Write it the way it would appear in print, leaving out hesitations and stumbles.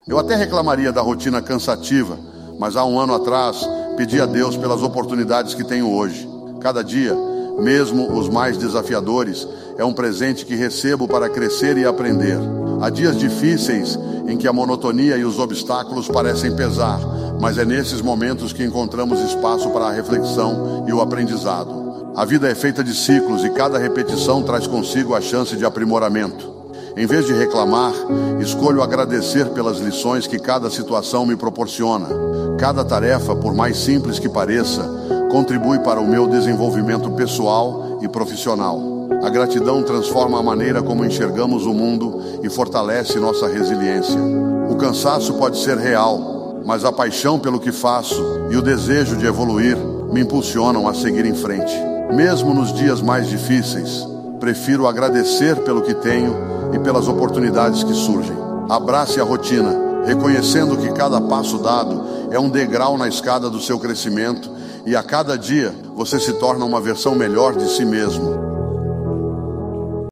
Eu até reclamaria da rotina cansativa, mas há um ano atrás pedi a Deus pelas oportunidades que tenho hoje. Cada dia, mesmo os mais desafiadores, é um presente que recebo para crescer e aprender. Há dias difíceis em que a monotonia e os obstáculos parecem pesar, mas é nesses momentos que encontramos espaço para a reflexão e o aprendizado. A vida é feita de ciclos e cada repetição traz consigo a chance de aprimoramento. Em vez de reclamar, escolho agradecer pelas lições que cada situação me proporciona. Cada tarefa, por mais simples que pareça, contribui para o meu desenvolvimento pessoal e profissional. A gratidão transforma a maneira como enxergamos o mundo e fortalece nossa resiliência. O cansaço pode ser real, mas a paixão pelo que faço e o desejo de evoluir me impulsionam a seguir em frente. Mesmo nos dias mais difíceis, prefiro agradecer pelo que tenho e pelas oportunidades que surgem. Abrace a rotina, reconhecendo que cada passo dado é um degrau na escada do seu crescimento e a cada dia você se torna uma versão melhor de si mesmo.